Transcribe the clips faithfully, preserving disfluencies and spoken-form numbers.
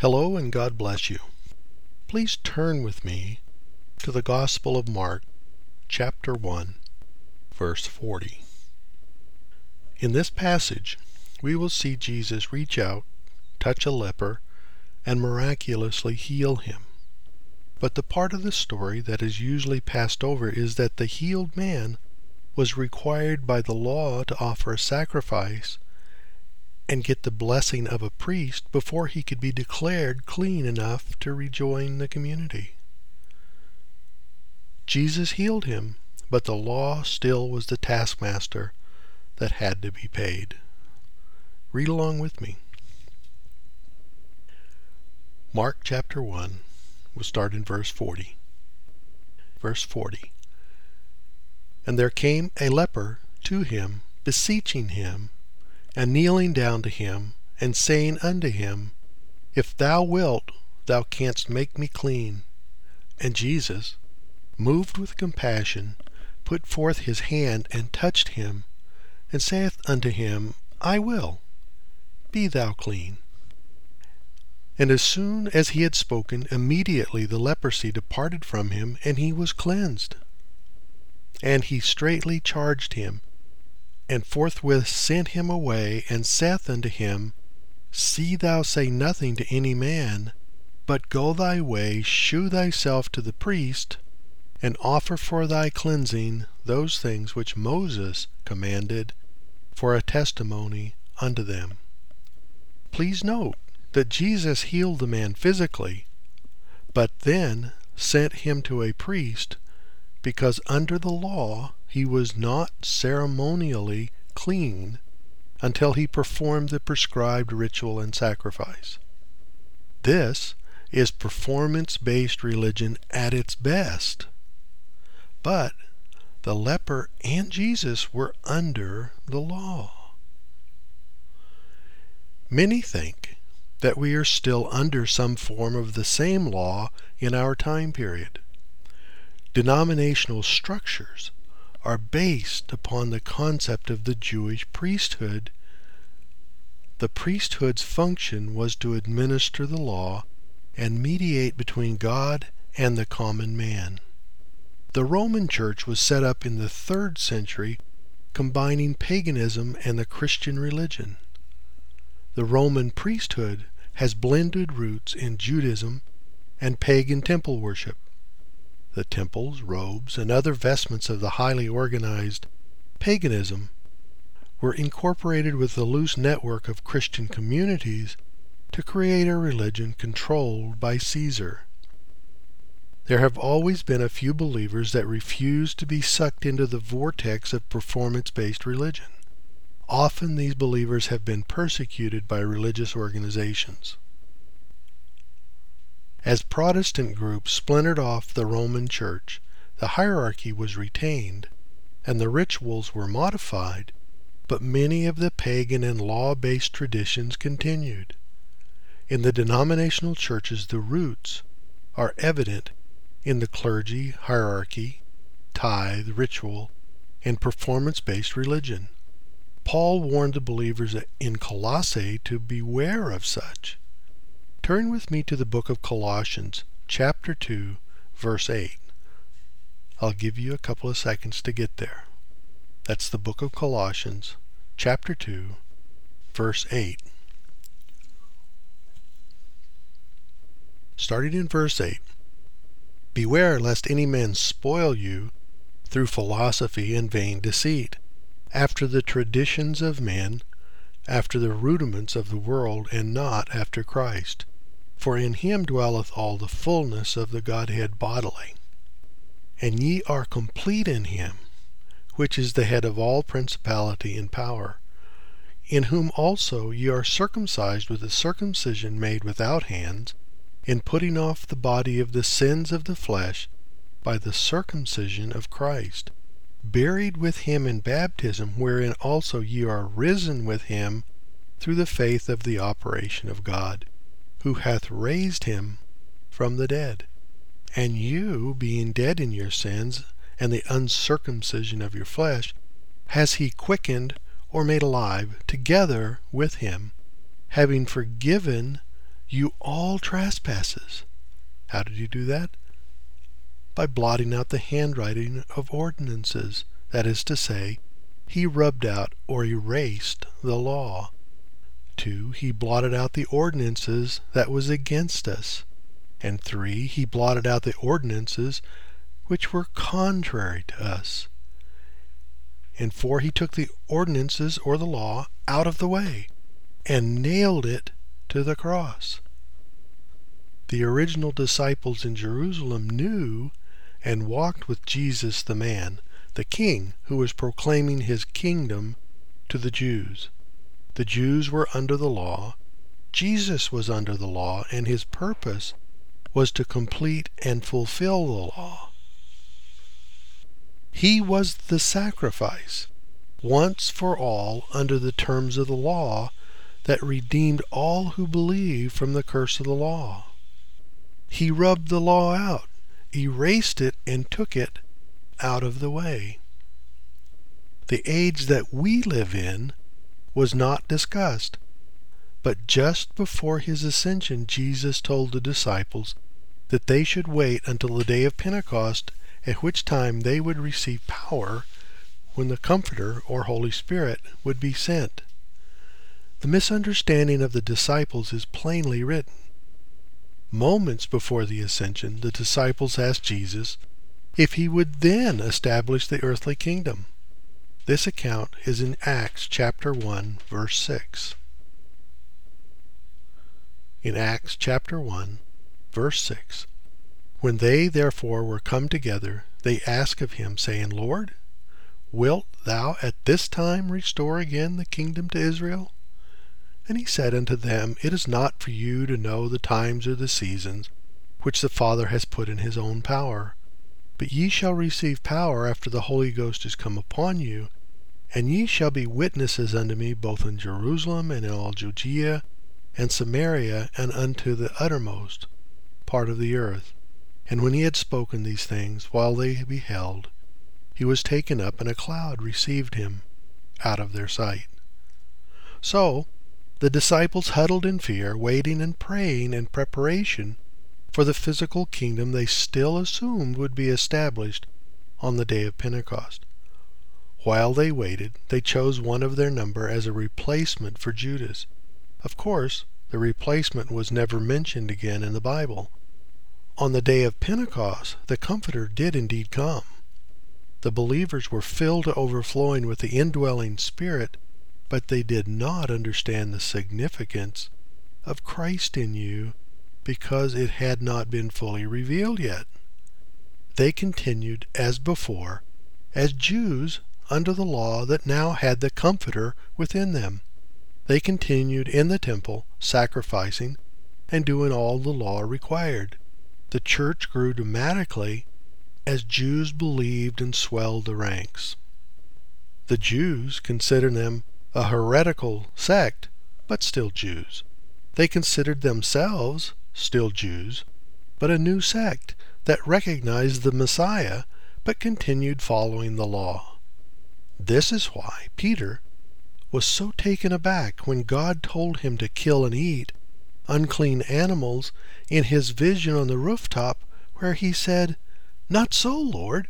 Hello and God bless you. Please turn with me to the Gospel of Mark, chapter one, verse forty. In this passage, we will see Jesus reach out, touch a leper, and miraculously heal him. But the part of the story that is usually passed over is that the healed man was required by the law to offer a sacrifice and get the blessing of a priest before he could be declared clean enough to rejoin the community. Jesus healed him, but the law still was the taskmaster that had to be paid. Read along with me. Mark chapter one, we'll start in verse forty. Verse forty. And there came a leper to him, beseeching him, and kneeling down to him, and saying unto him, If thou wilt, thou canst make me clean. And Jesus, moved with compassion, put forth his hand and touched him, and saith unto him, I will, be thou clean. And as soon as he had spoken, immediately the leprosy departed from him, and he was cleansed. And he straitly charged him, and forthwith sent him away, and saith unto him, See thou say nothing to any man, but go thy way, shew thyself to the priest, and offer for thy cleansing those things which Moses commanded for a testimony unto them. Please note that Jesus healed the man physically, but then sent him to a priest, because under the law he was not ceremonially clean until he performed the prescribed ritual and sacrifice. This is performance-based religion at its best. But the leper and Jesus were under the law. Many think that we are still under some form of the same law in our time period. Denominational structures are based upon the concept of the Jewish priesthood. The priesthood's function was to administer the law and mediate between God and the common man. The Roman Church was set up in the third century, combining paganism and the Christian religion. The Roman priesthood has blended roots in Judaism and pagan temple worship. The temples, robes, and other vestments of the highly organized paganism were incorporated with the loose network of Christian communities to create a religion controlled by Caesar. There have always been a few believers that refuse to be sucked into the vortex of performance-based religion. Often these believers have been persecuted by religious organizations. As Protestant groups splintered off the Roman Church, the hierarchy was retained, and the rituals were modified, but many of the pagan and law-based traditions continued. In the denominational churches, the roots are evident in the clergy, hierarchy, tithe, ritual, and performance-based religion. Paul warned the believers in Colossae to beware of such. Turn with me to the book of Colossians, chapter two, verse eight. I'll give you a couple of seconds to get there. That's the book of Colossians, chapter two, verse eight. Starting in verse eight. Beware lest any man spoil you through philosophy and vain deceit, after the traditions of men, after the rudiments of the world, and not after Christ. For in him dwelleth all the fullness of the Godhead bodily. And ye are complete in him, which is the head of all principality and power, in whom also ye are circumcised with a circumcision made without hands, in putting off the body of the sins of the flesh by the circumcision of Christ, buried with him in baptism, wherein also ye are risen with him through the faith of the operation of God, who hath raised him from the dead. And you, being dead in your sins and the uncircumcision of your flesh, has he quickened or made alive together with him, having forgiven you all trespasses. How did he do that? By blotting out the handwriting of ordinances. That is to say, he rubbed out or erased the law. Two, he blotted out the ordinances that was against us. And three, he blotted out the ordinances which were contrary to us. And four, he took the ordinances or the law out of the way and nailed it to the cross. The original disciples in Jerusalem knew and walked with Jesus the man, the king, who was proclaiming his kingdom to the Jews. The Jews were under the law. Jesus was under the law, and his purpose was to complete and fulfill the law. He was the sacrifice, once for all under the terms of the law, that redeemed all who believe from the curse of the law. He rubbed the law out, erased it, and took it out of the way. The age that we live in was not discussed, but just before his ascension, Jesus told the disciples that they should wait until the day of Pentecost, at which time they would receive power when the Comforter or Holy Spirit would be sent. The misunderstanding of the disciples is plainly written. Moments before the ascension, the disciples asked Jesus if he would then establish the earthly kingdom. This account is in Acts chapter one, verse six. In Acts chapter one, verse six, when they therefore were come together, they asked of him, saying, Lord, wilt thou at this time restore again the kingdom to Israel? And he said unto them, It is not for you to know the times or the seasons which the Father has put in his own power. But ye shall receive power after the Holy Ghost is come upon you, and ye shall be witnesses unto me both in Jerusalem and in all Judea and Samaria and unto the uttermost part of the earth. And when he had spoken these things, while they beheld, he was taken up, and a cloud received him out of their sight. So the disciples huddled in fear, waiting and praying in preparation for the physical kingdom they still assumed would be established on the day of Pentecost. While they waited, they chose one of their number as a replacement for Judas. Of course, the replacement was never mentioned again in the Bible. On the day of Pentecost, the Comforter did indeed come. The believers were filled to overflowing with the indwelling Spirit, but they did not understand the significance of Christ in you because it had not been fully revealed yet. They continued as before, as Jews under the law that now had the Comforter within them. They continued in the temple, sacrificing and doing all the law required. The church grew dramatically as Jews believed and swelled the ranks. The Jews considered them a heretical sect, but still Jews. They considered themselves still Jews, but a new sect that recognized the Messiah, but continued following the law. This is why Peter was so taken aback when God told him to kill and eat unclean animals in his vision on the rooftop, where he said, Not so, Lord.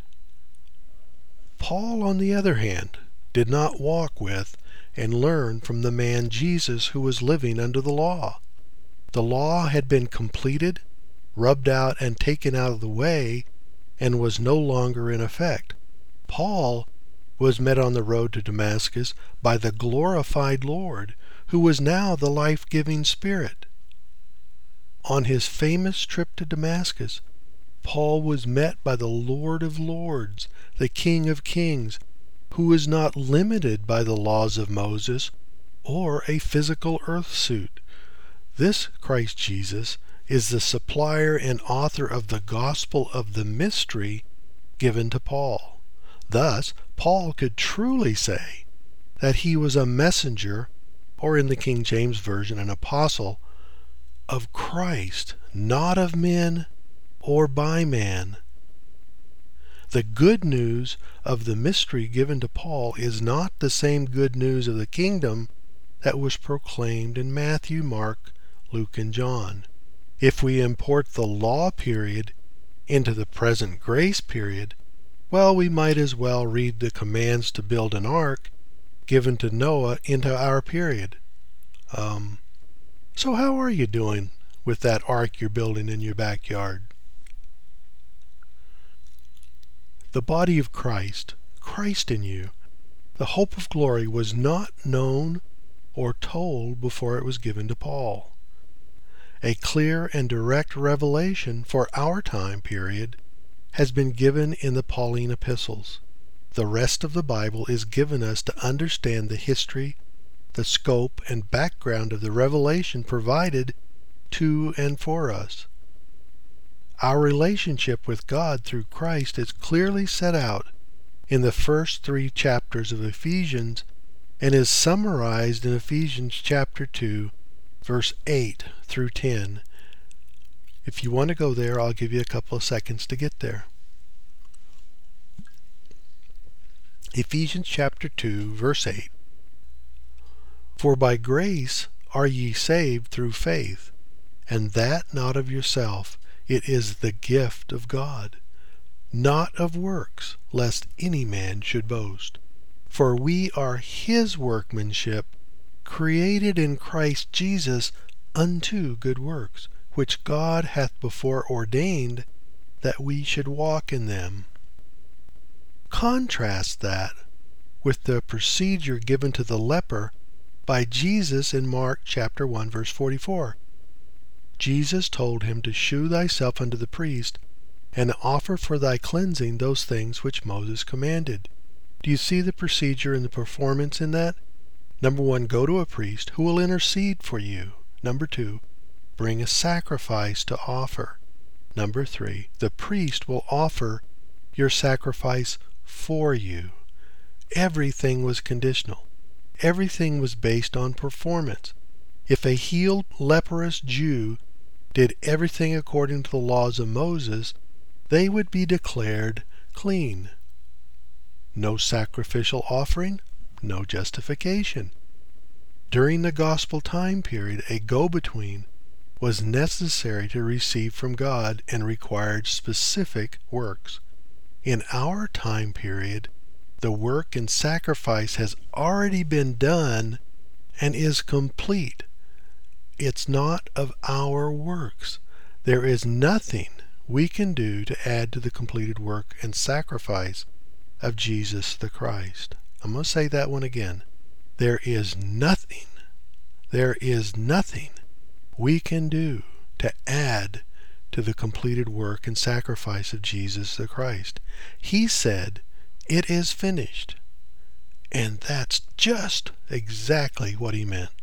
Paul, on the other hand, did not walk with and learn from the man Jesus who was living under the law. The law had been completed, rubbed out, and taken out of the way, and was no longer in effect. Paul was met on the road to Damascus by the glorified Lord, who was now the life-giving Spirit. On his famous trip to Damascus, Paul was met by the Lord of Lords, the King of Kings, who is not limited by the laws of Moses or a physical earth suit. This Christ Jesus is the supplier and author of the gospel of the mystery given to Paul. Thus, Paul could truly say that he was a messenger, or in the King James Version, an apostle, of Christ, not of men or by man. The good news of the mystery given to Paul is not the same good news of the kingdom that was proclaimed in Matthew, Mark, Luke, and John. If we import the law period into the present grace period, well, we might as well read the commands to build an ark given to Noah into our period. Um, so how are you doing with that ark you're building in your backyard? The body of Christ, Christ in you, the hope of glory, was not known or told before it was given to Paul. A clear and direct revelation for our time period has been given in the Pauline epistles. The rest of the Bible is given us to understand the history, the scope, and background of the revelation provided to and for us. Our relationship with God through Christ is clearly set out in the first three chapters of Ephesians and is summarized in Ephesians chapter two, verse eight through ten. If you want to go there, I'll give you a couple of seconds to get there. Ephesians chapter two, verse eight. For by grace are ye saved through faith, and that not of yourself, it is the gift of God, not of works, lest any man should boast. For we are his workmanship, created in Christ Jesus unto good works, which God hath before ordained that we should walk in them. Contrast that with the procedure given to the leper by Jesus in Mark chapter one, verse forty-four. Jesus told him to shew thyself unto the priest, and offer for thy cleansing those things which Moses commanded. Do you see the procedure and the performance in that? Number one, go to a priest who will intercede for you. Number two, bring a sacrifice to offer. Number three, the priest will offer your sacrifice for you. Everything was conditional. Everything was based on performance. If a healed leprous Jew did everything according to the laws of Moses, they would be declared clean. No sacrificial offering, no justification. During the gospel time period, a go-between was necessary to receive from God and required specific works. In our time period, the work and sacrifice has already been done and is complete. It's not of our works. There is nothing we can do to add to the completed work and sacrifice of Jesus the Christ. I'm going to say that one again. There is nothing, there is nothing we can do to add to the completed work and sacrifice of Jesus the Christ. He said, "It is finished." And that's just exactly what he meant.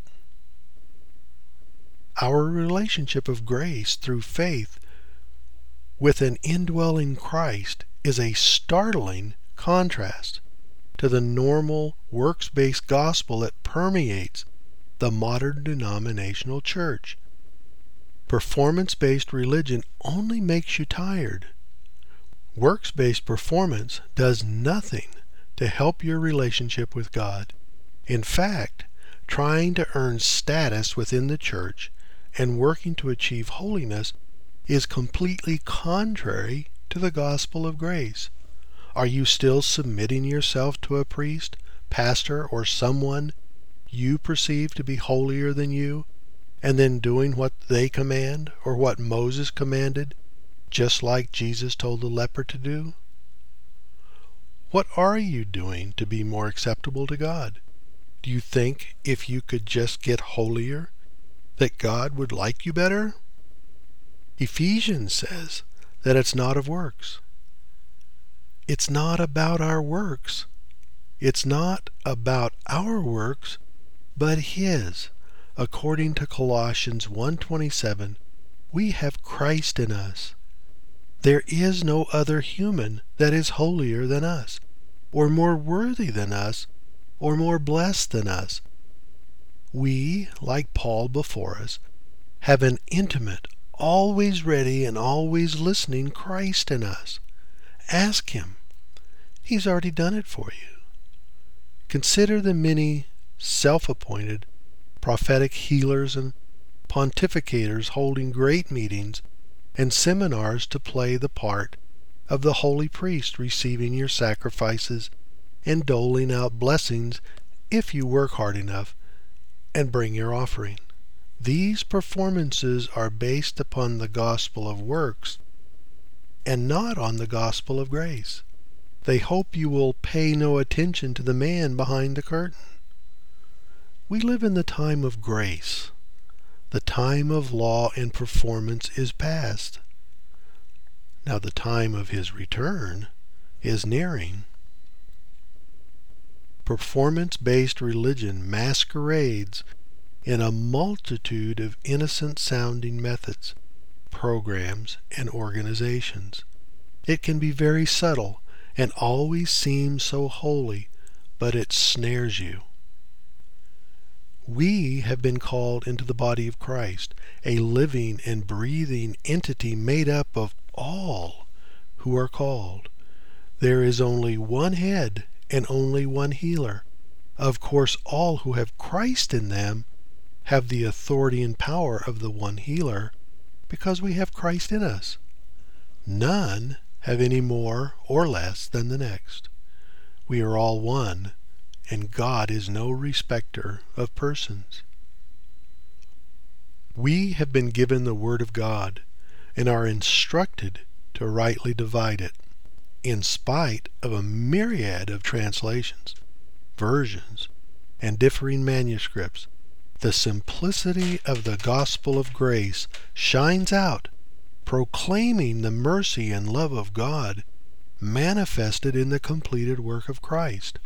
Our relationship of grace through faith with an indwelling Christ is a startling contrast to the normal works-based gospel that permeates the modern denominational church. Performance-based religion only makes you tired. Works-based performance does nothing to help your relationship with God. In fact, trying to earn status within the church and working to achieve holiness is completely contrary to the gospel of grace. Are you still submitting yourself to a priest, pastor, or someone you perceive to be holier than you, and then doing what they command or what Moses commanded, just like Jesus told the leper to do? What are you doing to be more acceptable to God? Do you think if you could just get holier, that God would like you better? Ephesians says that it's not of works. It's not about our works. It's not about our works, but His. According to Colossians one twenty-seven, we have Christ in us. There is no other human that is holier than us, or more worthy than us, or more blessed than us. We, like Paul before us, have an intimate, always ready and always listening Christ in us. Ask Him. He's already done it for you. Consider the many self-appointed prophetic healers and pontificators holding great meetings and seminars to play the part of the holy priest, receiving your sacrifices and doling out blessings if you work hard enough and bring your offering. These performances are based upon the gospel of works and not on the gospel of grace. They hope you will pay no attention to the man behind the curtain. We live in the time of grace. The time of law and performance is past. Now the time of his return is nearing. Performance-based religion masquerades in a multitude of innocent-sounding methods, programs, and organizations. It can be very subtle and always seems so holy, but it snares you. We have been called into the body of Christ, a living and breathing entity made up of all who are called. There is only one head and only one healer. Of course, all who have Christ in them have the authority and power of the one healer because we have Christ in us. None have any more or less than the next. We are all one, and God is no respecter of persons. We have been given the Word of God and are instructed to rightly divide it, in spite of a myriad of translations, versions, and differing manuscripts. The simplicity of the gospel of grace shines out, proclaiming the mercy and love of God manifested in the completed work of Christ.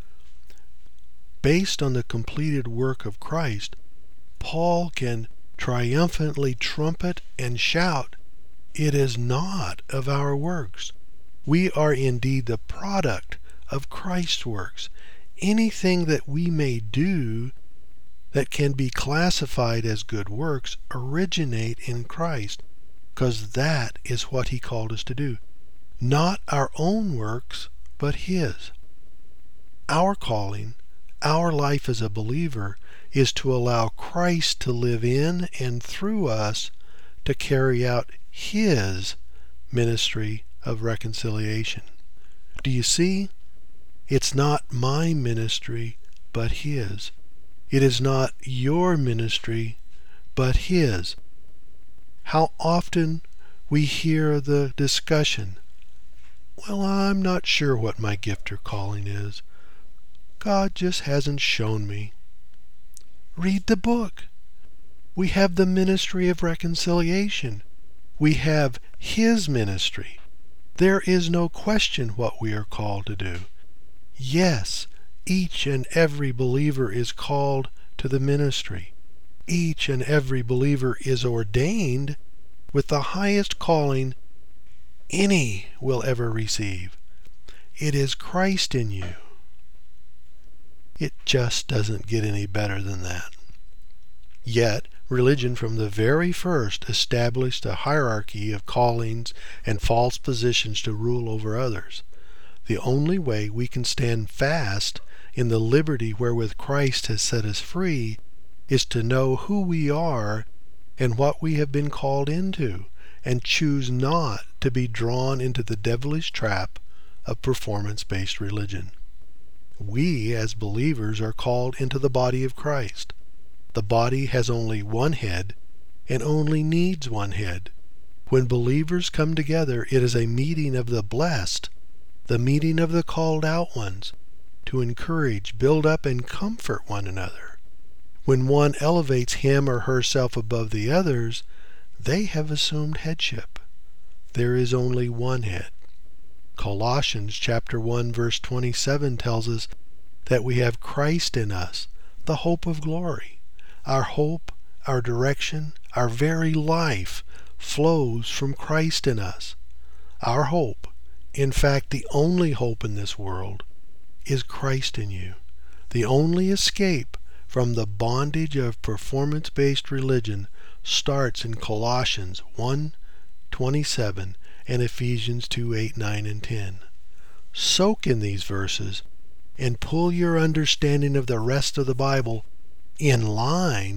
Based on the completed work of Christ, Paul can triumphantly trumpet and shout, "It is not of our works. We are indeed the product of Christ's works. Anything that we may do that can be classified as good works originate in Christ, because that is what he called us to do. Not our own works, but his. Our calling, our life as a believer, is to allow Christ to live in and through us to carry out his ministry of reconciliation. Do you see? It's not my ministry, but his. It is not your ministry, but his. How often we hear the discussion, "Well, I'm not sure what my gift or calling is. God just hasn't shown me." Read the book. We have the ministry of reconciliation. We have his ministry. There is no question what we are called to do. Yes, each and every believer is called to the ministry. Each and every believer is ordained with the highest calling any will ever receive. It is Christ in you. It just doesn't get any better than that. Yet, religion from the very first established a hierarchy of callings and false positions to rule over others. The only way we can stand fast in the liberty wherewith Christ has set us free is to know who we are and what we have been called into, and choose not to be drawn into the devilish trap of performance-based religion. We, as believers, are called into the body of Christ. The body has only one head and only needs one head. When believers come together, it is a meeting of the blessed, the meeting of the called out ones, to encourage, build up, and comfort one another. When one elevates him or herself above the others, they have assumed headship. There is only one head. Colossians chapter one verse twenty-seven tells us that we have Christ in us, the hope of glory. Our hope, our direction, our very life flows from Christ in us. Our hope, in fact the only hope in this world, is Christ in you. The only escape from the bondage of performance-based religion starts in Colossians one twenty-seven and Ephesians two eight, nine, and ten. Soak in these verses and pull your understanding of the rest of the Bible in line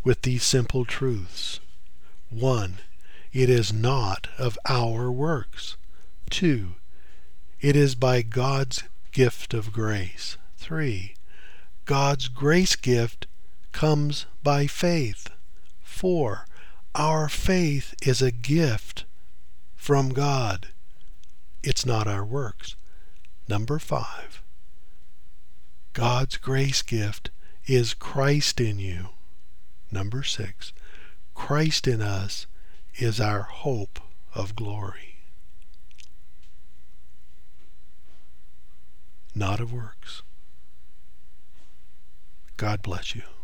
with these simple truths. One, it is not of our works. Two, it is by God's gift of grace. Three, God's grace gift comes by faith. Four, our faith is a gift from God. It's not our works. Number five, God's grace gift is Christ in you. Number six, Christ in us is our hope of glory. Not of works. God bless you.